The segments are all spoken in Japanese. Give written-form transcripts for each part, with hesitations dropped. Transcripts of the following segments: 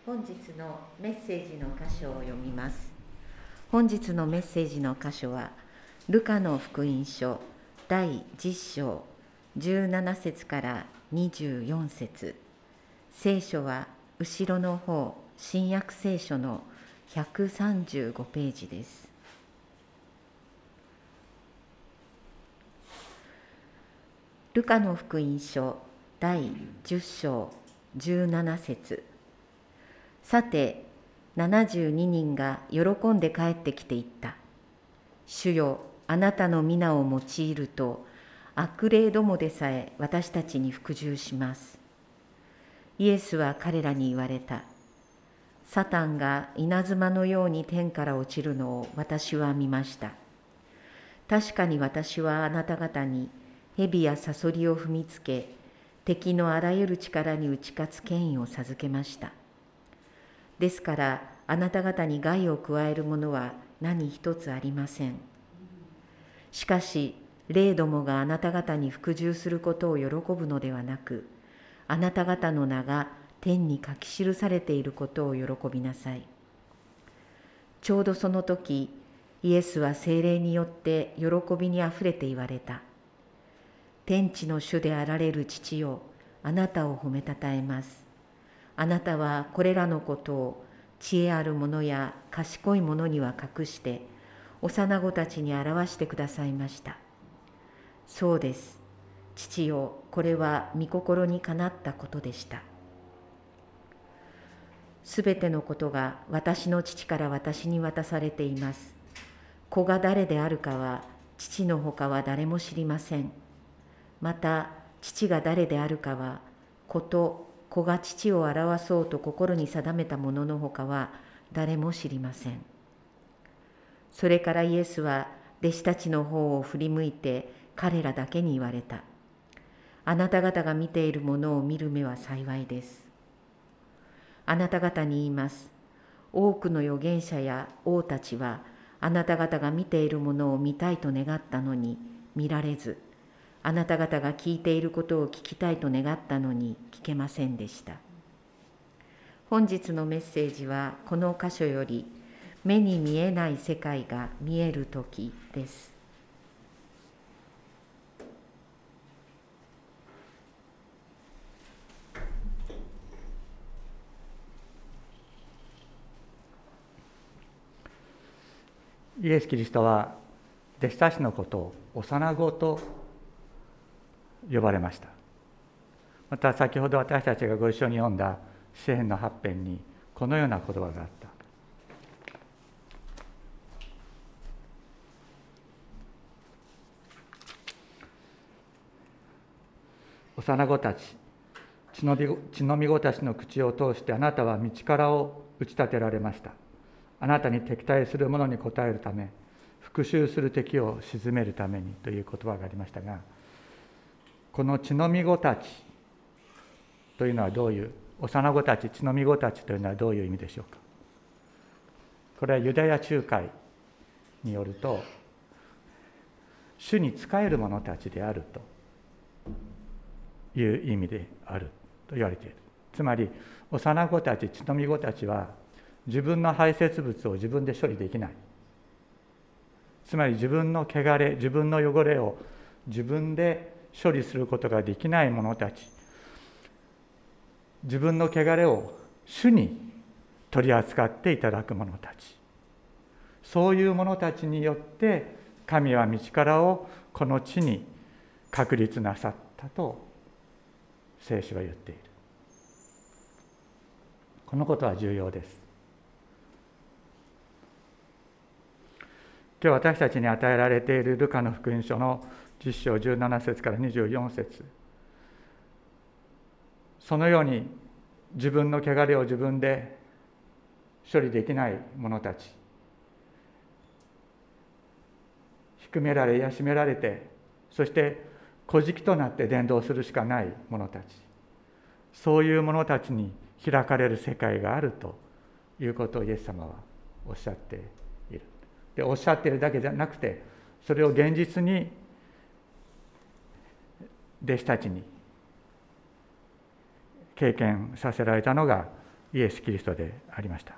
本日のメッセージの箇所を読みます。本日のメッセージの箇所は、ルカの福音書第10章17節から24節。聖書は後ろの方、新約聖書の135ページです。ルカの福音書第10章17節。さて、72人が喜んで帰ってきていった。主よ、あなたの皆を用いると、悪霊どもでさえ私たちに服従します。イエスは彼らに言われた。サタンが稲妻のように天から落ちるのを私は見ました。確かに私はあなた方に蛇やサソリを踏みつけ、敵のあらゆる力に打ち勝つ権威を授けました。ですからあなた方に害を加えるものは何一つありません。しかし霊どもがあなた方に服従することを喜ぶのではなく、あなた方の名が天に書き記されていることを喜びなさい。ちょうどその時、イエスは聖霊によって喜びにあふれて言われた。天地の主であられる父よ、あなたを褒めたたえます。あなたはこれらのことを知恵ある者や賢い者には隠して、幼子たちに表してくださいました。そうです。父よ、これは御心にかなったことでした。すべてのことが私の父から私に渡されています。子が誰であるかは父のほかは誰も知りません。また父が誰であるかは子と子が父を表そうと心に定めたもののほかは誰も知りません。それからイエスは弟子たちの方を振り向いて彼らだけに言われた。あなた方が見ているものを見る目は幸いです。あなた方に言います。多くの預言者や王たちはあなた方が見ているものを見たいと願ったのに見られず、あなた方が聞いていることを聞きたいと願ったのに聞けませんでした。本日のメッセージはこの箇所より、目に見えない世界が見えるときです。 イエス・キリストは弟子たちのことを幼子と呼ばれました。また先ほど私たちがご一緒に読んだ詩編の8編にこのような言葉があった。幼子たち、血のみ子たちの口を通してあなたは道からを打ち立てられました。あなたに敵対する者に応えるため、復讐する敵を鎮めるためにという言葉がありましたが、この血のみ子たちというのはどういう、幼子たち、血のみ子たちというのはどういう意味でしょうか。これはユダヤ仲介によると、主に仕える者たちであるという意味であると言われている。つまり幼子たち、血のみ子たちは自分の排泄物を自分で処理できない。つまり自分の汚れ、自分の汚れを自分で処理することができない者たち、自分の汚れを主に取り扱っていただく者たち、そういう者たちによって神は道からをこの地に確立なさったと聖書は言っている。このことは重要です。今日私たちに与えられているルカの福音書の10章17節から24節、そのように自分の汚れを自分で処理できない者たち、低められ癒しめられて、そして孤寂となって伝道するしかない者たち、そういう者たちに開かれる世界があるということをイエス様はおっしゃっている。で、おっしゃっているだけじゃなくて、それを現実に弟子たちに経験させられたのがイエス・キリストでありました。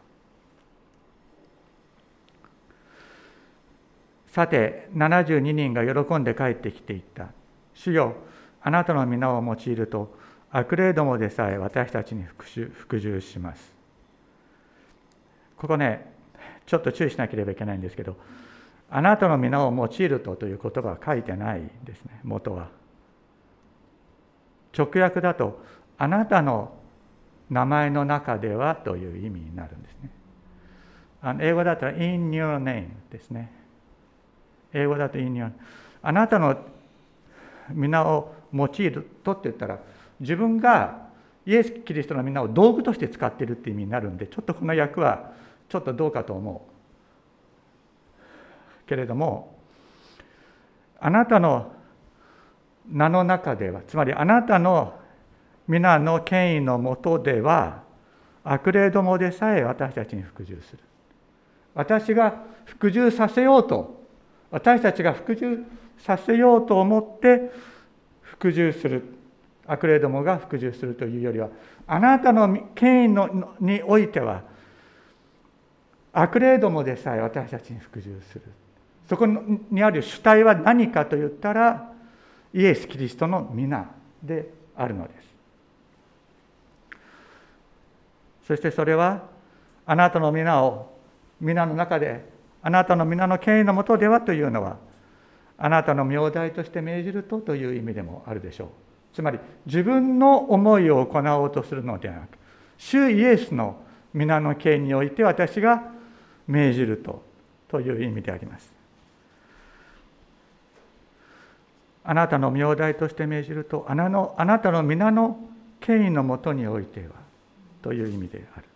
さて、72人が喜んで帰ってきていった。主よ、あなたの皆を用いると、悪霊どもでさえ私たちに服従します。ここね、ちょっと注意しなければいけないんですけど、あなたの皆を用いるという言葉は書いてないですね、元は。直訳だと、あなたの名前の中ではという意味になるんですね。英語だったら in your name ですね。英語だと in your name。あなたの皆を用いるとって言ったら、自分がイエス・キリストの皆を道具として使っているって意味になるんで、ちょっとこの訳はちょっとどうかと思うけれども、あなたの名の中では、つまりあなたの皆の権威のもとでは、悪霊どもでさえ私たちに服従する。私が服従させようと、私たちが服従させようと思って服従する。悪霊どもが服従するというよりは、あなたの権威においては、悪霊どもでさえ私たちに服従する。そこにある主体は何かと言ったら、イエス・キリストの皆であるのです。そしてそれは、あなたの皆の中で、あなたの皆の権威のもとではというのは、あなたの名代として命じるという意味でもあるでしょう。つまり、自分の思いを行おうとするのではなく、主イエスの皆の権威において私が命じるという意味であります。あなたの名代として命じると、あなたの皆の権威のもとにおいてはという意味である。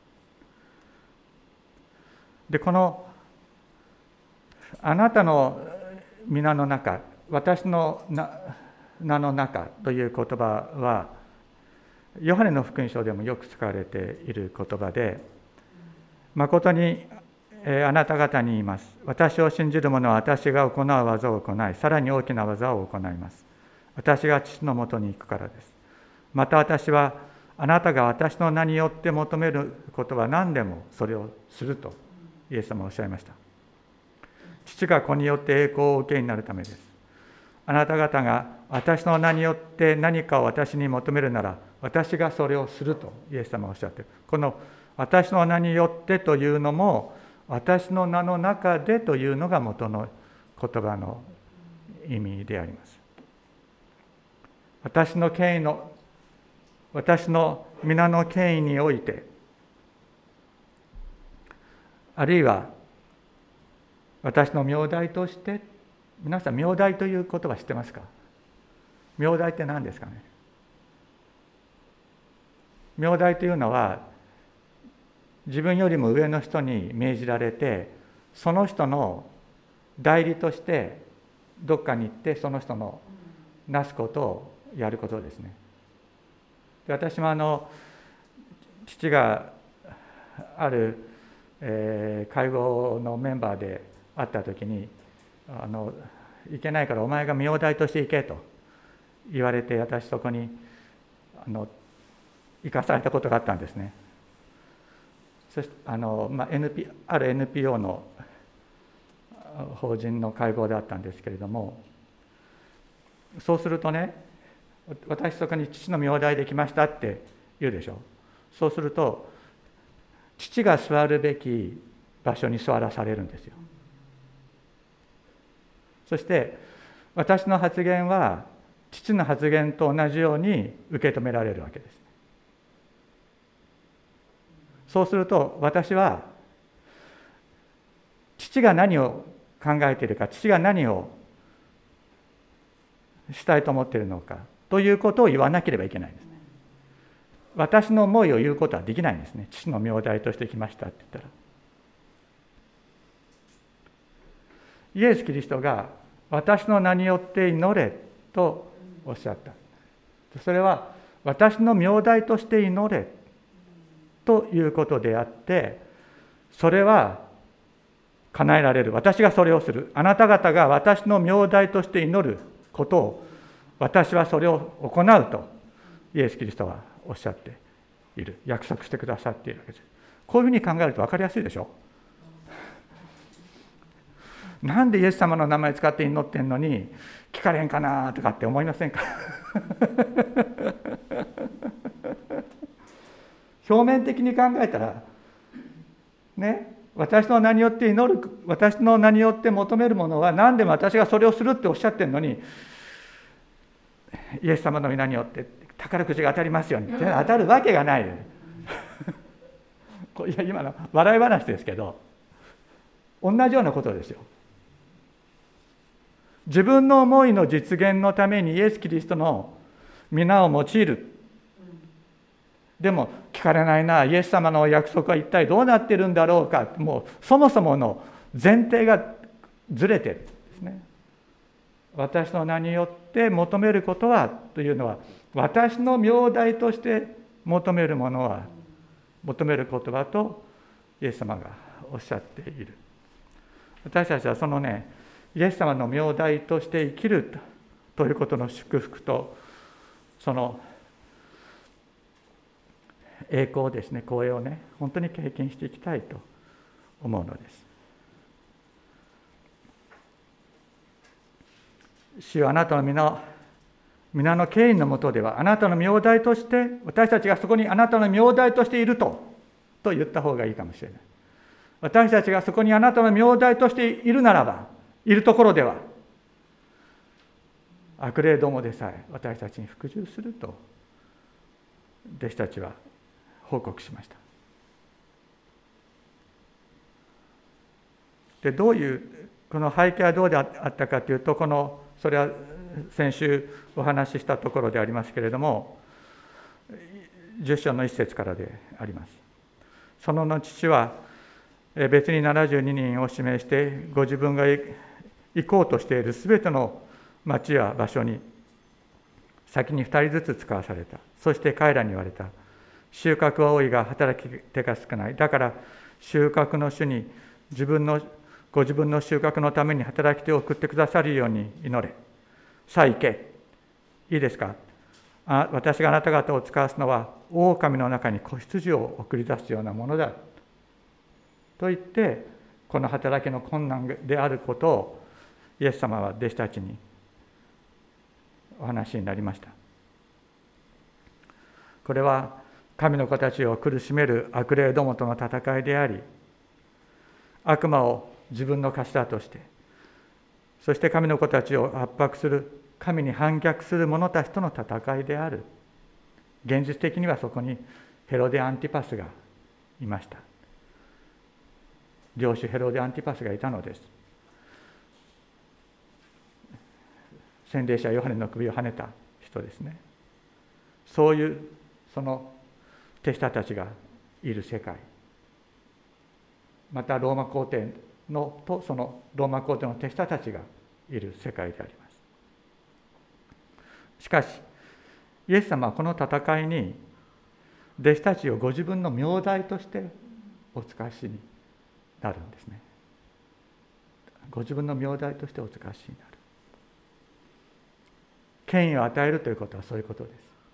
で、このあなたの皆の中、私の名の中という言葉は、ヨハネの福音書でもよく使われている言葉で、誠にあなた方に言います。私を信じる者は私が行う技を行い、さらに大きな技を行います。私が父のもとに行くからです。また私は、あなたが私の名によって求めることは何でもそれをするとイエス様はおっしゃいました。父が子によって栄光を受けになるためです。あなた方が私の名によって何かを私に求めるなら、私がそれをするとイエス様はおっしゃっている。この私の名によってというのも、私の名の中でというのが元の言葉の意味であります。私の皆の権威において、あるいは私の名代として、皆さん名代という言葉知ってますか？名代って何ですかね？名代というのは、自分よりも上の人に命じられて、その人の代理としてどっかに行って、その人のなすことをやることですね。で、私も父がある、会合のメンバーで会った時に、いけないからお前が名代として行けと言われて、私そこに行かされたことがあったんですね。そしてある NPO の法人の会合であったんですけれども、そうするとね、私そこに父の名代で来ましたって言うでしょ。そうすると、父が座るべき場所に座らされるんですよ。そして私の発言は父の発言と同じように受け止められるわけです。そうすると、私は父が何を考えているか、父が何をしたいと思っているのかということを言わなければいけないんですね。私の思いを言うことはできないんですね。父の名代として来ましたって言ったら。イエス・キリストが私の名によって祈れとおっしゃった。それは私の名代として祈れということであって、それは叶えられる。私がそれをする。あなた方が私の名代として祈ることを、私はそれを行うとイエス・キリストはおっしゃっている、約束してくださっているわけです。こういうふうに考えると分かりやすいでしょ。なんでイエス様の名前使って祈ってんのに聞かれんかなとかって思いませんか？表面的に考えたらね、私の名によって祈る、私の名によって求めるものは何でも私がそれをするっておっしゃってるのに、イエス様の皆によって宝くじが当たりますようにって当たるわけがない。いや今の笑い話ですけど、同じようなことですよ。自分の思いの実現のためにイエス・キリストの皆を用いる。でも聞かれないな、イエス様の約束は一体どうなってるんだろうか、もうそもそもの前提がずれてるんですね。私の名によって求めることはというのは、私の名代として求めるものは、求める言葉とイエス様がおっしゃっている。私たちはそのね、イエス様の名代として生きるということの祝福と、その栄光ですね、光栄をね、本当に経験していきたいと思うのです。主はあなたの皆の権威のもとでは、あなたの名代として、私たちがそこにあなたの名代としていると言った方がいいかもしれない。私たちがそこにあなたの名代としているならば、いるところでは、悪霊どもでさえ私たちに服従すると弟子たちは報告しました。で、どういうこの背景はどうであったかというと、それは先週お話ししたところでありますけれども、10章の1節からであります。その後、父は別に72人を指名して、ご自分が行こうとしているすべての町や場所に先に2人ずつ使わされた。そして彼らに言われた。収穫は多いが働き手が少ない。だから収穫の主にご自分の収穫のために働き手を送ってくださるように祈れ。さあ行け。いいですか。私があなた方を使わすのは狼の中に子羊を送り出すようなものだ。と言って、この働きの困難であることをイエス様は弟子たちにお話になりました。これは神の子たちを苦しめる悪霊どもとの戦いであり、悪魔を自分の頭として、そして神の子たちを圧迫する、神に反逆する者たちとの戦いである。現実的にはそこにヘロデ・アンティパスがいました。領主ヘロデ・アンティパスがいたのです。洗礼者ヨハネの首をはねた人ですね。そういうその手下たちがいる世界、またローマ皇帝とそのローマ皇帝の手下たちがいる世界であります。しかしイエス様はこの戦いに弟子たちをご自分の名代としてお使わしになるんですね。ご自分の名代としてお使わしになる。権威を与えるということはそういうことです。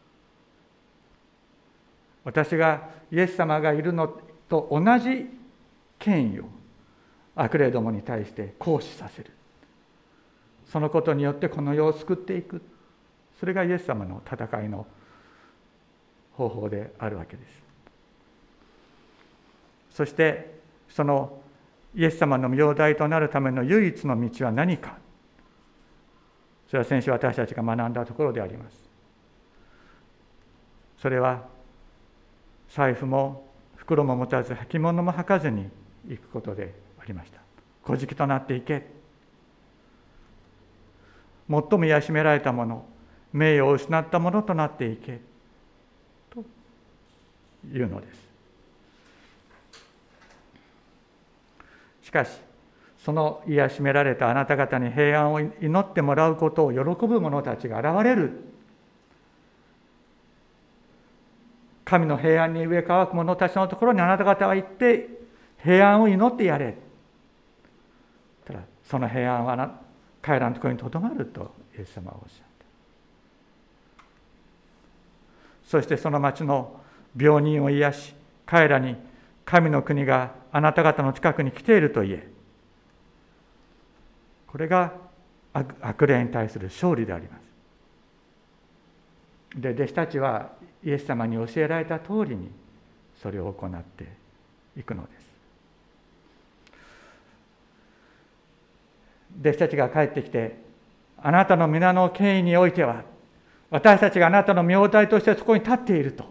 私がイエス様がいるのと同じ権威を悪霊どもに対して行使させる。そのことによってこの世を救っていく。それがイエス様の戦いの方法であるわけです。そしてそのイエス様の名代となるための唯一の道は何か。それは先週私たちが学んだところであります。それは財布も袋も持たず履物も履かずに行くことでありました。小じとなっていけ。最も癒しめられたもの、名誉を失ったものとなっていけというのです。しかしその癒しめられたあなた方に平安を祈ってもらうことを喜ぶ者たちが現れる。神の平安に飢え渇く者たちのところにあなた方は行って平安を祈ってやれ。ただその平安は彼らのところにとどまるとイエス様はおっしゃった。そしてその町の病人を癒し、彼らに神の国があなた方の近くに来ていると言え。これが悪霊に対する勝利であります。で、弟子たちはイエス様に教えられた通りにそれを行っていくのです。弟子たちが帰ってきて、あなたの皆の権威においては私たちがあなたの名代としてそこに立っていると、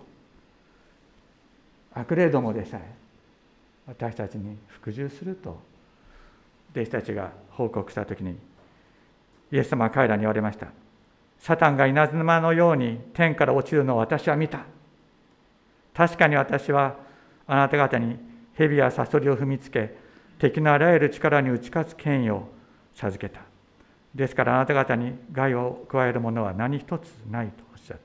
悪霊どもでさえ私たちに服従すると弟子たちが報告したときに、イエス様は彼らに言われました。サタンが稲妻のように天から落ちるのを私は見た。確かに私はあなた方に蛇やサソリを踏みつけ、敵のあらゆる力に打ち勝つ権威を授けた。ですからあなた方に害を加えるものは何一つないとおっしゃった。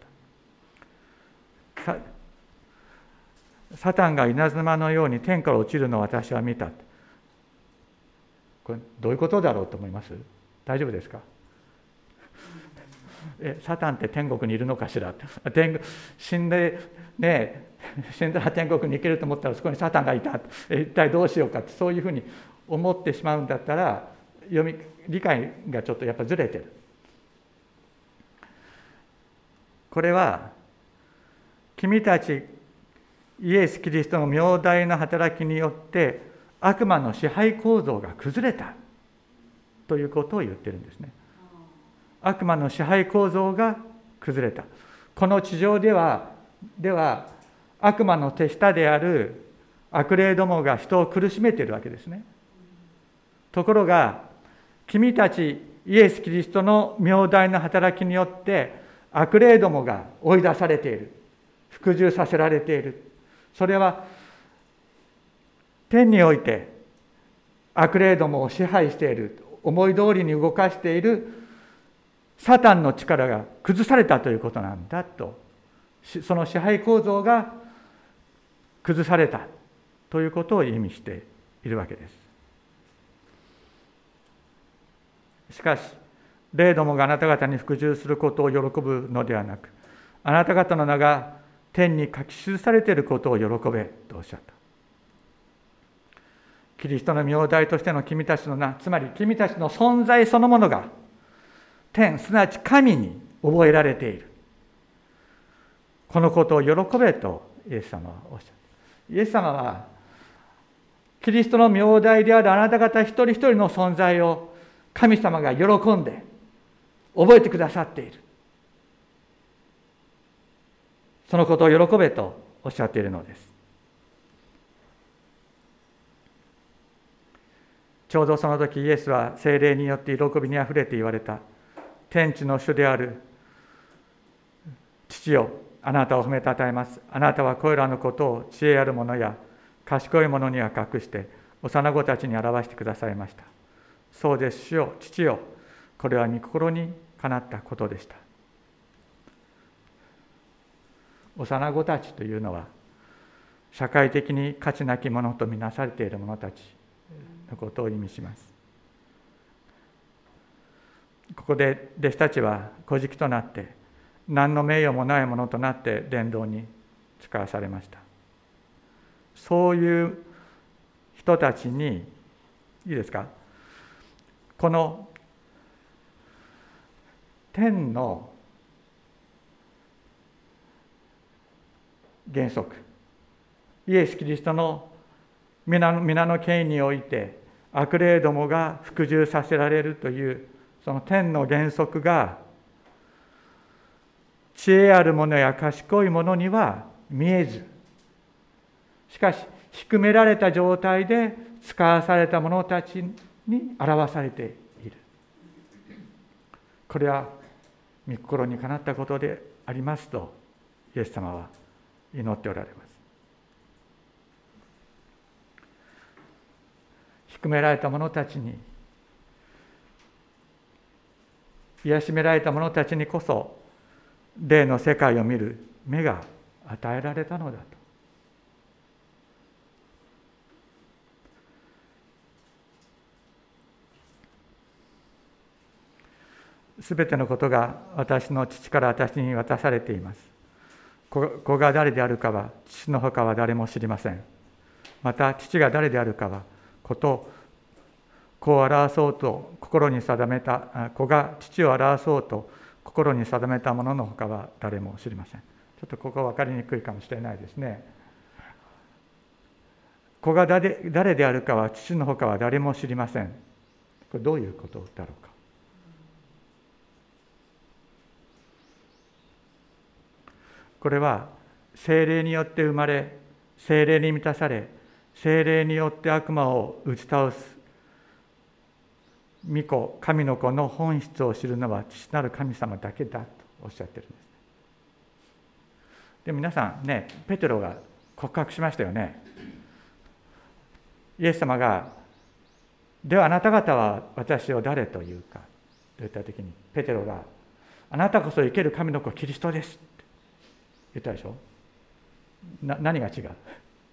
サタンが稲妻のように天から落ちるのを私は見た。これどういうことだろうと思います？大丈夫ですか？サタンって天国にいるのかしら？死んでね、死んだら天国に行けると思ったらそこにサタンがいた。一体どうしようかって、そういうふうに思ってしまうんだったら理解がちょっとやっぱずれてる。これは君たちイエス・キリストの名代の働きによって悪魔の支配構造が崩れたということを言ってるんですね。悪魔の支配構造が崩れた。この地上では悪魔の手下である悪霊どもが人を苦しめているわけですね。ところが君たちイエス・キリストの名代の働きによって悪霊どもが追い出されている、服従させられている。それは天において悪霊どもを支配している、思い通りに動かしているサタンの力が崩されたということなんだと、その支配構造が崩されたということを意味しているわけです。しかし霊どもがあなた方に服従することを喜ぶのではなく、あなた方の名が天に書き記されていることを喜べとおっしゃった。キリストの名代としての君たちの名、つまり君たちの存在そのものが天、すなわち神に覚えられている。このことを喜べとイエス様はおっしゃった。イエス様はキリストの名代であるあなた方一人一人の存在を神様が喜んで覚えてくださっている。そのことを喜べとおっしゃっているのです。ちょうどその時イエスは聖霊によって喜びにあふれて言われた。天地の主である父よ、あなたを褒めたたえます。あなたはこれらのことを知恵ある者や賢い者には隠して幼子たちに表してくださいました。そうです、主よ、父よ、これは御心にかなったことでした。幼子たちというのは社会的に価値なきものとみなされている者たちのことを意味します。ここで弟子たちは小敷となって何の名誉もないものとなって伝道に使わされました。そういう人たちに、いいですか、この天の原則、イエス・キリストの皆の権威において悪霊どもが服従させられるというその天の原則が知恵ある者や賢い者には見えず、しかし低められた状態で使わされた者たちに表されている。これは御心にかなったことでありますとイエス様は祈っておられます。低められた者たちに、癒しめられた者たちにこそ霊の世界を見る目が与えられたのだと。すべてのことが私の父から私に渡されています。 子が誰であるかは父のほかは誰も知りません。また父が誰であるかは子と子を表そうと心に定めた子が父を表そうと心に定めたもののほかは誰も知りません。ちょっとここは分かりにくいかもしれないですね。子が誰であるかは父のほかは誰も知りません。これどういうことだろうか。これは聖霊によって生まれ、聖霊に満たされ、聖霊によって悪魔を打ち倒す御子、神の子の本質を知るのは父なる神様だけだとおっしゃってるんです。で皆さんね、ペテロが告白しましたよね。イエス様が、ではあなた方は私を誰というかと言ったときに、ペテロが、あなたこそ生ける神の子キリストですって言ったでしょ。何が違う？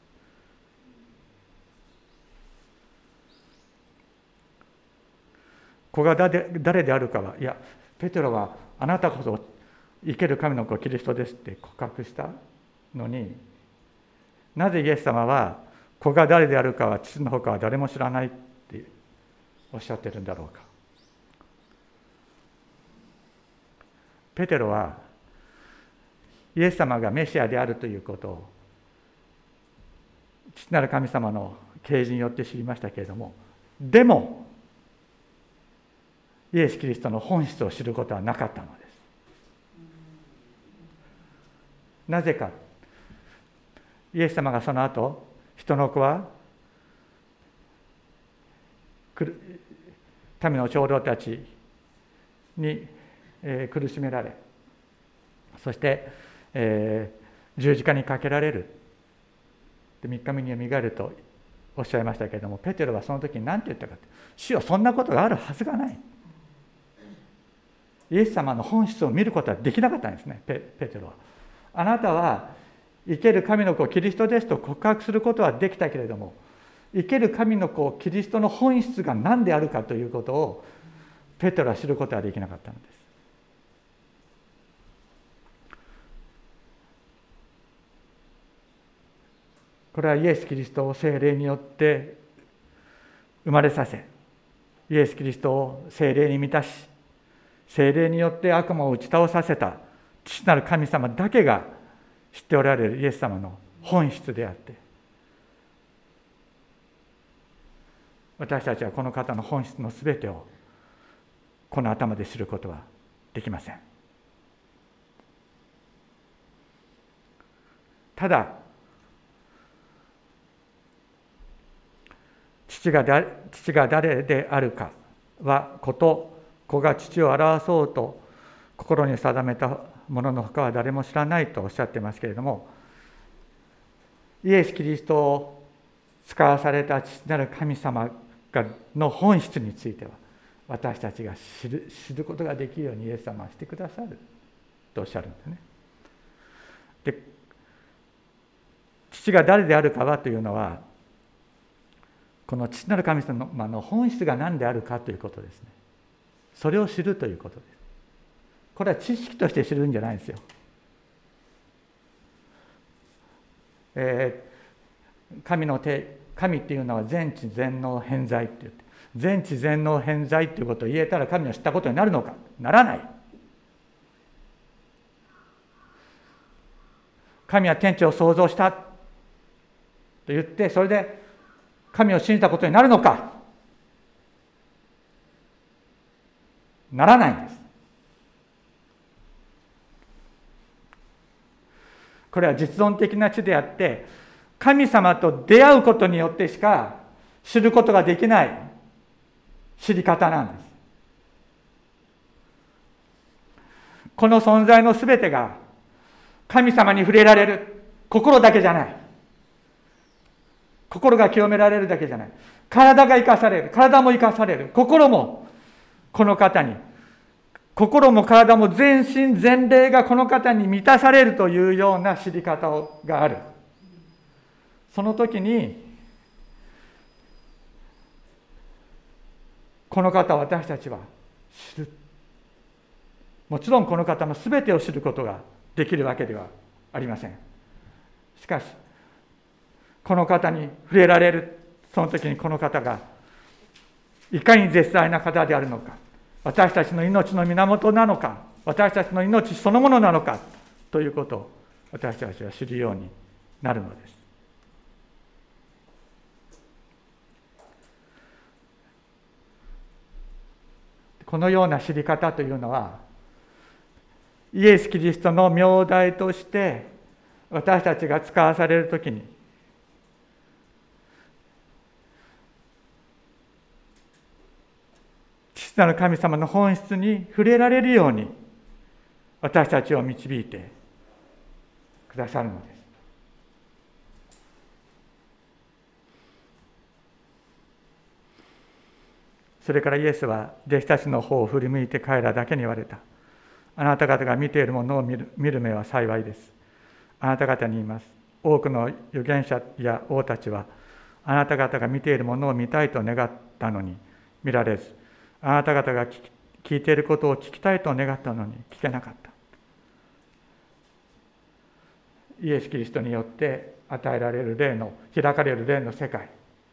子が誰であるかは、いや、ペテロはあなたこそ生ける神の子キリストですって告白したのに、なぜイエス様は子が誰であるかは父のほかは誰も知らないっておっしゃってるんだろうか。ペテロはイエス様がメシアであるということを父なる神様の啓示によって知りましたけれども、でもイエス・キリストの本質を知ることはなかったのです。なぜか、イエス様がその後、人の子は民の長老たちに苦しめられ、そして十字架にかけられる、3日目によみがえるとおっしゃいましたけれども、ペテロはその時に何て言ったか、主よ、そんなことがあるはずがない。イエス様の本質を見ることはできなかったんですね。ペテロは、あなたは生ける神の子キリストですと告白することはできたけれども、生ける神の子キリストの本質が何であるかということをペテロは知ることはできなかったのです。これはイエス・キリストを聖霊によって生まれさせ、イエス・キリストを聖霊に満たし、聖霊によって悪魔を打ち倒させた父なる神様だけが知っておられるイエス様の本質であって、私たちはこの方の本質のすべてをこの頭で知ることはできません。ただ父が誰であるかは子と子が父を表そうと心に定めたもののほかは誰も知らないとおっしゃってますけれども、イエス・キリストを使わされた父なる神様の本質については私たちが知ることができるようにイエス様はしてくださるとおっしゃるんですね。で、父が誰であるかはというのは、この父なる神様の本質が何であるかということですね。それを知るということです。これは知識として知るんじゃないんですよ。神っていうのは全知全能偏在って言って、全知全能偏在っていうことを言えたら神を知ったことになるのか、ならない。神は天地を創造したと言って、それで神を信じたことになるのか、ならないんです。これは実存的な知であって、神様と出会うことによってしか知ることができない知り方なんです。この存在のすべてが神様に触れられる心だけじゃない。心が清められるだけじゃない。体が生かされる。体も生かされる。心もこの方に、心も体も全身全霊がこの方に満たされるというような知り方がある。その時にこの方を私たちは知る。もちろんこの方の全てを知ることができるわけではあありません。しかしこの方に触れられるその時に、この方がいかに絶大な方であるのか、私たちの命の源なのか、私たちの命そのものなのかということを私たちは知るようになるのです。このような知り方というのは、イエス・キリストの名代として私たちが使わされるときに、父なる神様の本質に触れられるように私たちを導いてくださるのです。それからイエスは弟子たちの方を振り向いて彼らだけに言われた。あなた方が見ているものを見る目は幸いです。あなた方に言います。多くの預言者や王たちはあなた方が見ているものを見たいと願ったのに見られず、あなた方が聞いていることを聞きたいと願ったのに聞けなかった。イエス・キリストによって与えられる霊の、開かれる霊の世界、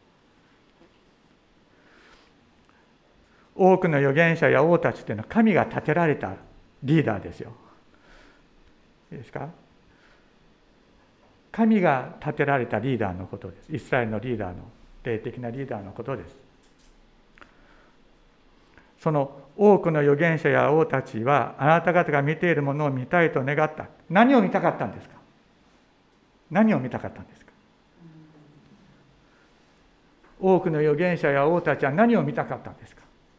多くの預言者や王たちというのは神が立てられたリーダーですよ。いいですか？神が立てられたリーダーのことです。イスラエルのリーダーの、霊的なリーダーのことです。その多くの預言者や王たちはあなた方が見ているものを見たいと願った。何を見たかったんですか？何を見たかったんですか？多くの預言者や王たちは何を見たかったんですか？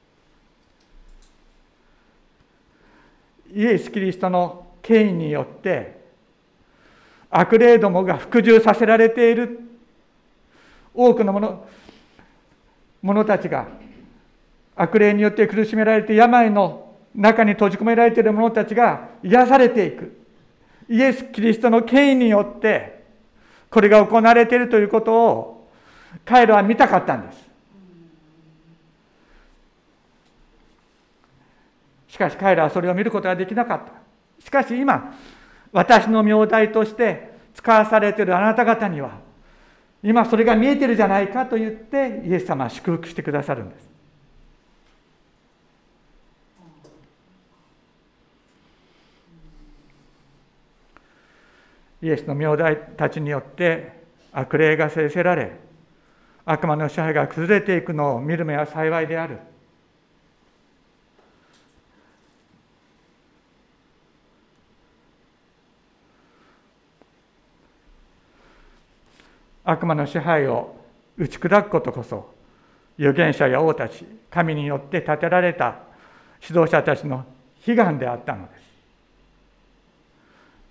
イエス・キリストの権威によって悪霊どもが服従させられている、多くの者たちが悪霊によって苦しめられて病の中に閉じ込められている者たちが癒されていく、イエス・キリストの権威によってこれが行われているということを彼らは見たかったんです。しかし彼らはそれを見ることができなかった。しかし今、私の名代として使わされているあなた方には今それが見えているじゃないかと言ってイエス様は祝福してくださるんです。イエスの名代たちによって悪霊が制せられ、悪魔の支配が崩れていくのを見る目は幸いである。悪魔の支配を打ち砕くことこそ預言者や王たち、神によって立てられた指導者たちの悲願であったのです。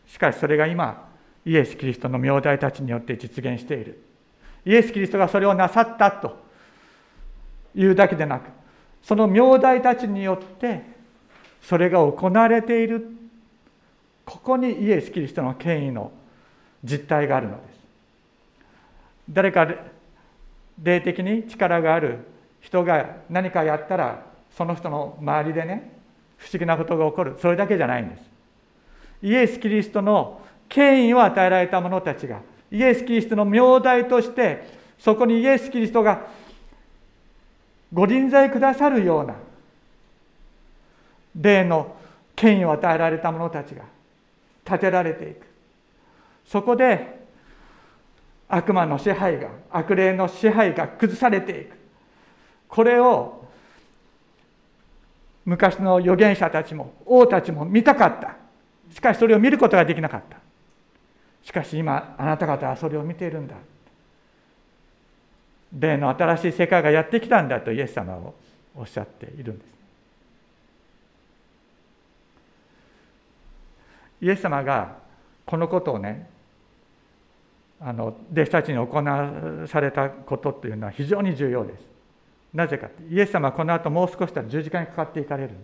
しかしそれが今イエス・キリストの名代たちによって実現している。イエス・キリストがそれをなさったというだけでなく、その名代たちによってそれが行われている。ここにイエス・キリストの権威の実態があるのです。誰か霊的に力がある人が何かやったら、その人の周りでね、不思議なことが起こる。それだけじゃないんです。イエス・キリストの権威を与えられた者たちが、イエス・キリストの名代としてそこにイエス・キリストがご臨在くださるような霊の権威を与えられた者たちが立てられていく。そこで悪魔の支配が、悪霊の支配が崩されていく。これを昔の預言者たちも王たちも見たかった。しかしそれを見ることができなかった。しかし今あなた方はそれを見ているんだ。霊の新しい世界がやってきたんだとイエス様はおっしゃっているんです。イエス様がこのことをね、弟子たちに行わされたことというのは非常に重要です。なぜか、イエス様はこの後もう少ししたら十字架にかかっていかれる。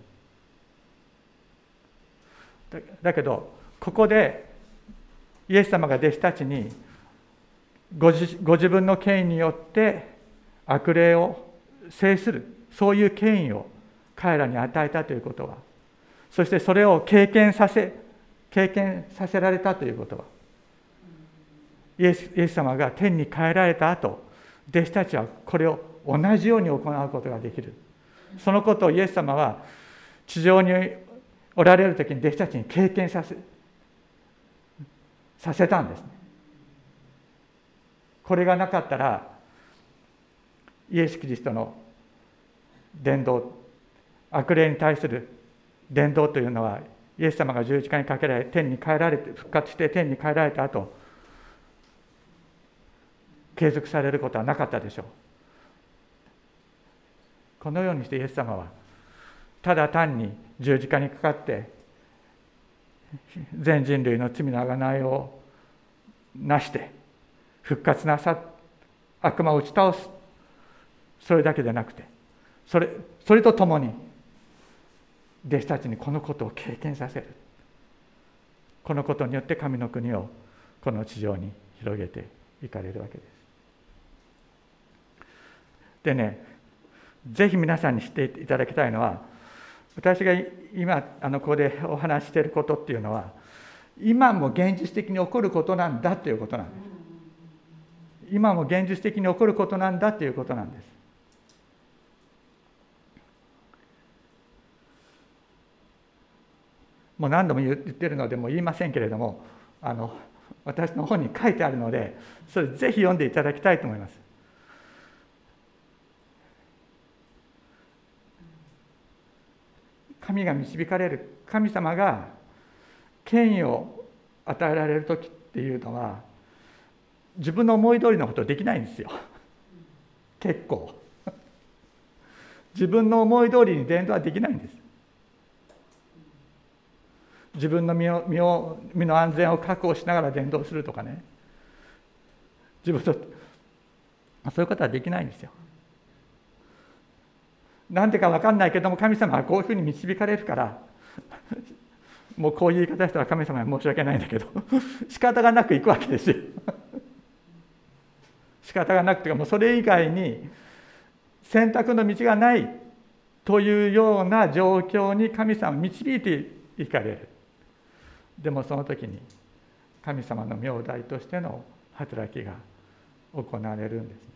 だけどここでイエス様が弟子たちにご自分の権威によって悪霊を制する、そういう権威を彼らに与えたということは、そしてそれを経験させられたということは、 イエス様が天に帰られた後、弟子たちはこれを同じように行うことができる。そのことをイエス様は地上におられる時に弟子たちに経験させたんですね。これがなかったらイエス・キリストの伝道、悪霊に対する伝道というのは、イエス様が十字架にかけられ天に帰られて、復活して天に帰られた後継続されることはなかったでしょう。このようにしてイエス様はただ単に十字架にかかって全人類の罪の贖いをなして復活なさっ、悪魔を打ち倒す、それだけでなくて、それとともに弟子たちにこのことを経験させる。このことによって神の国をこの地上に広げていかれるわけです。でね、ぜひ皆さんに知っていただきたいのは、私が今ここでお話ししていることっていうのは今も現実的に起こることなんだということなんです。今も現実的に起こることなんだということなんです。もう何度も言ってるのでもう言いませんけれども、私の本に書いてあるので、それぜひ読んでいただきたいと思います。神が導かれる、神様が権威を与えられる時っていうのは自分の思い通りのことできないんですよ。結構自分の思い通りに伝道はできないんです。自分の身の安全を確保しながら伝道するとかね、そういうことはできないんですよ。なんでか分かんないけども、神様はこういうふうに導かれるからもうこういう言い方したら神様に申し訳ないんだけど仕方がなく行くわけですよ仕方がなくというか、もうそれ以外に選択の道がないというような状況に神様は導いていかれる。でもその時に神様の名代としての働きが行われるんですね。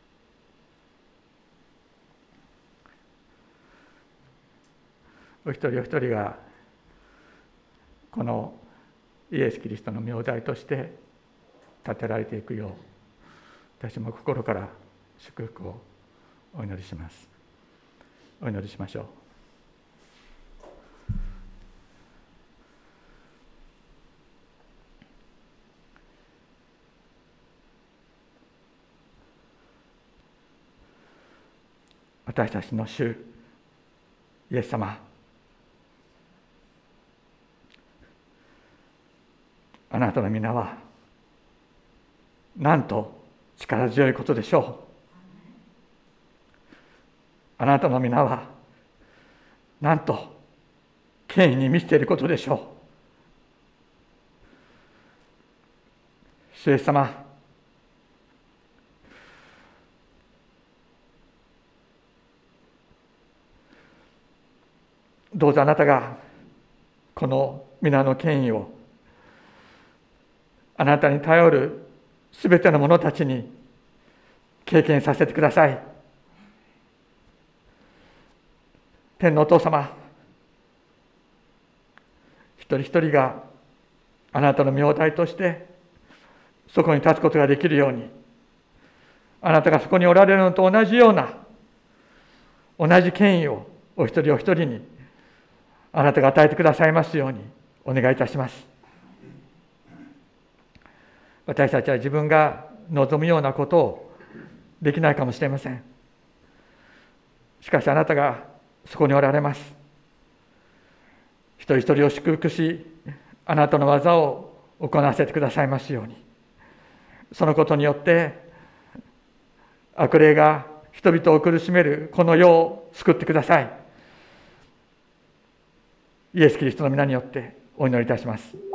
お一人お一人がこのイエス・キリストの名代として立てられていくよう、私も心から祝福をお祈りします。お祈りしましょう。私たちの主イエス様、あなたの皆はなんと力強いことでしょう。あなたの皆はなんと権威に満ちていることでしょう。主イエス様、どうぞあなたがこの皆の権威をあなたに頼るすべての者たちに経験させてください。天のお父様、一人一人があなたの名代としてそこに立つことができるように、あなたがそこにおられるのと同じような同じ権威をお一人お一人にあなたが与えてくださいますようにお願いいたします。私たちは自分が望むようなことをできないかもしれません。しかしあなたがそこにおられます。一人一人を祝福し、あなたの技を行わせてくださいますように。そのことによって悪霊が人々を苦しめるこの世を救ってください。イエス・キリストの皆によってお祈りいたします。